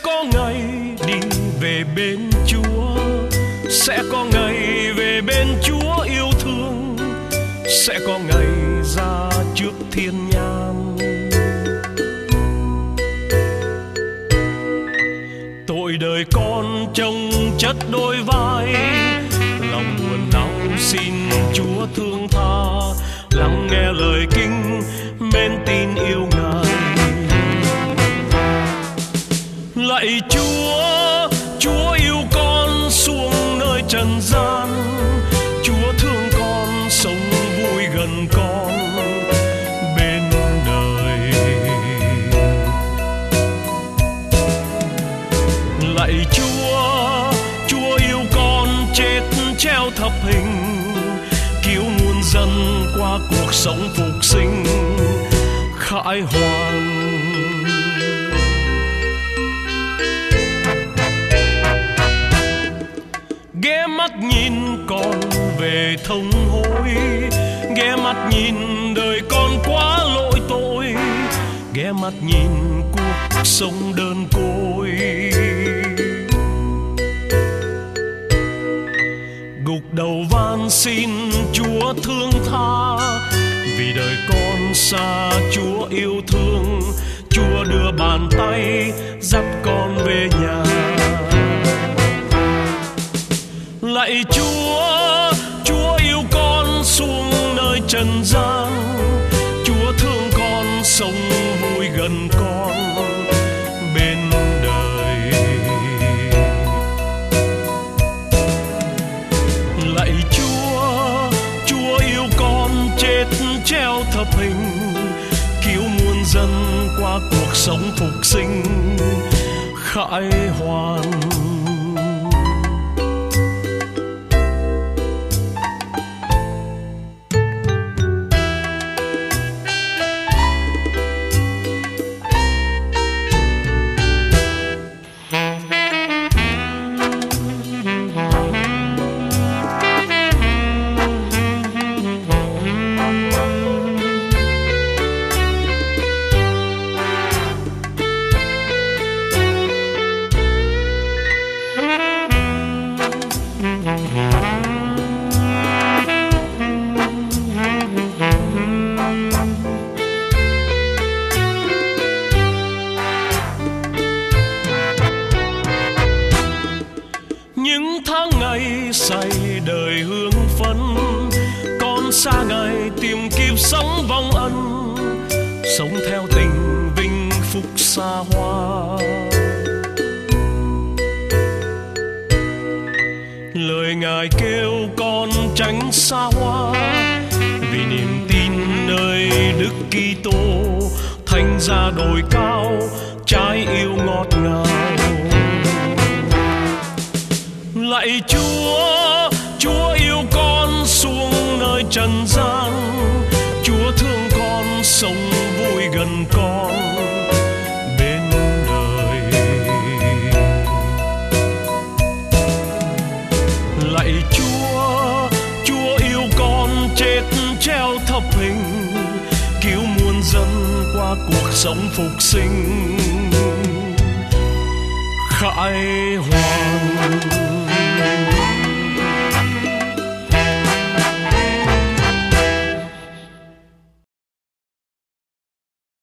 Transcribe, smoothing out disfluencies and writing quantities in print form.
có ngày đi về bên Chúa, sẽ có ngày về bên Chúa yêu thương, sẽ có ngày ra trước thiên nhang. Tội đời con trông chất đôi vai, lòng buồn đau xin Chúa thương tha, lắng nghe lời kinh mến tin yêu Ngài. Lạy Chúa, Chúa yêu con xuống nơi trần gian, Chúa thương con sống vui gần con bên đời. Lạy Chúa, Chúa yêu con chết treo thập hình, cứu muôn dân qua cuộc sống phục sinh khải hoàn. Ghé mắt nhìn con về thông hối, ghé mắt nhìn đời con quá lỗi tội, ghé mắt nhìn cuộc sống đơn côi. Gục đầu van xin Chúa thương tha, vì đời con xa Chúa yêu thương, Chúa đưa bàn tay dắt con về nhà. Lạy Chúa, Chúa yêu con xuống nơi trần gian, Chúa thương con sống vui gần con bên đời. Lạy Chúa, Chúa yêu con chết treo thập hình, cứu muôn dân qua cuộc sống phục sinh khải hoàn. Những tháng ngày say đời hương phấn, con xa ngày tìm kiếm sống vong ân, sống theo tình vinh phúc xa hoa. Lời Ngài kêu con tránh xa hoa, vì niềm tin nơi Đức Kitô thành ra đồi cao, trái yêu ngọt ngào. Lạy Chúa, Chúa yêu con xuống nơi trần gian, Chúa thương con sống vui gần con bên đời. Lạy Chúa, Chúa yêu con chết treo thập hình, cứu muôn dân qua cuộc sống phục sinh khải hoàn.